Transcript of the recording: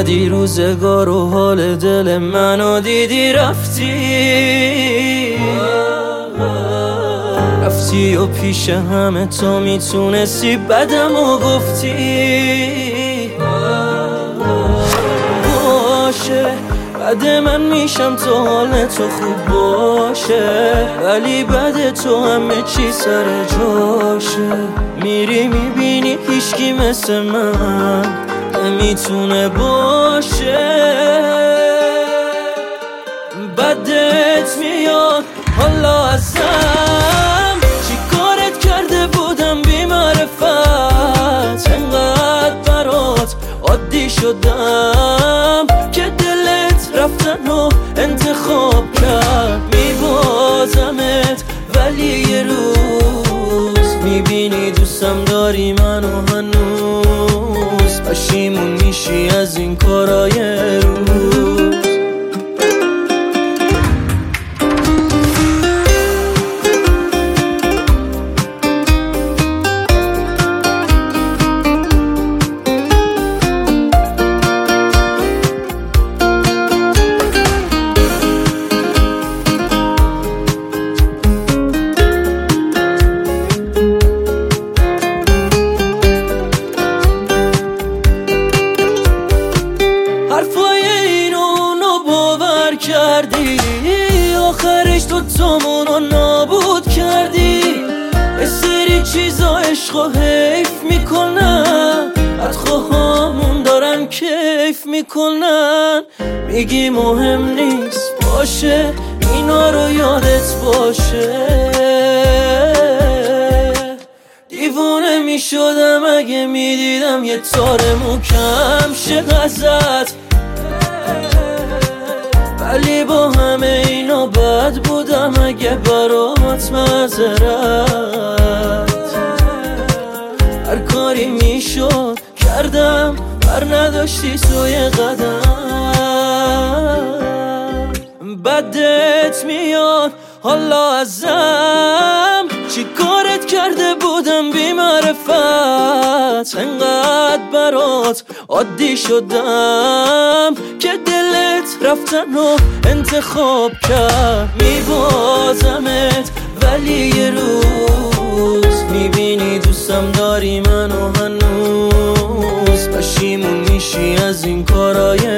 اومدی روزگار و حال دل منو دیدی رفتی و پیش همه تو میتونستی بدم و گفتی باشه بعد من میشم تو حال تو خوب باشه، ولی بعد تو همه چی سر جاشه. میری میبینی هیچکی مثل من نمیتونه باشه. بدت میاد حالا ازم چی کارت کرده بودم بی معرفت، انقدر برات عادی شدم که دلت رفتن و انتخاب کرد. میبازمت ولی یه روز میبینی دوستم داری منو هنوز، پشیمون میشی از این کارای روز. حرفای این اونو باور کردی، آخرش تو تامونو نابود کردی. یه سری چیزا عشقو حیف میکنن، بدخواهامون دارن کیف میکنن. میگی مهم نیست باشه، اینا رو یادت باشه. دیوونه میشدم اگه میدیدم یه تار محکم شه ازت، ولی با همه اینا بد بودم اگه برات معذرت. هر کاری میشد کردم بر نداشتی توی قدم. بدت میاد حالا ازم چی کارت کرده بودم بی معرفت، انقدر برات عادی شدم که دلت رفتن و انتخاب کرد. میبازمت ولی یه روز میبینی دوستم داری منو هنوز، پشیمون میشی از این کارای